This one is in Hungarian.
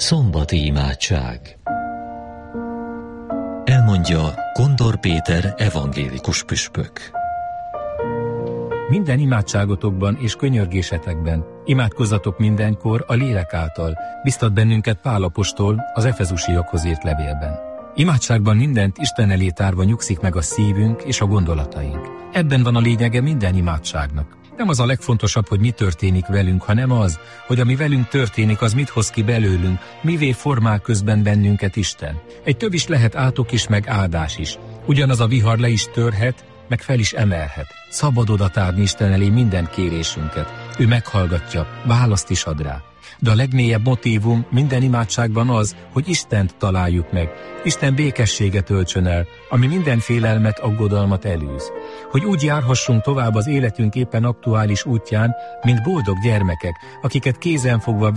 Szombati imádság. Elmondja Kondor Péter evangélikus püspök. Minden imádságotokban és könyörgésetekben imádkozzatok mindenkor a lélek által, biztat bennünket Pál apostol az Efezusiakhoz írt levélben. Imádságban mindent Isten elé tárva nyugszik meg a szívünk és a gondolataink. Ebben van a lényege minden imádságnak. Nem az a legfontosabb, hogy mi történik velünk, hanem az, hogy ami velünk történik, az mit hoz ki belőlünk, mivé formál közben bennünket Isten. Egy több is lehet átok is, meg áldás is. Ugyanaz a vihar le is törhet, meg fel is emelhet. Szabad odatárni Isten elé minden kérésünket. Ő meghallgatja, választ is ad rá. De a legmélyebb motívum minden imádságban az, hogy Istent találjuk meg. Isten békességet öltsön el, ami minden félelmet, aggodalmat elűz. Hogy úgy járhassunk tovább az életünk éppen aktuális útján, mint boldog gyermekek, akiket kézenfogva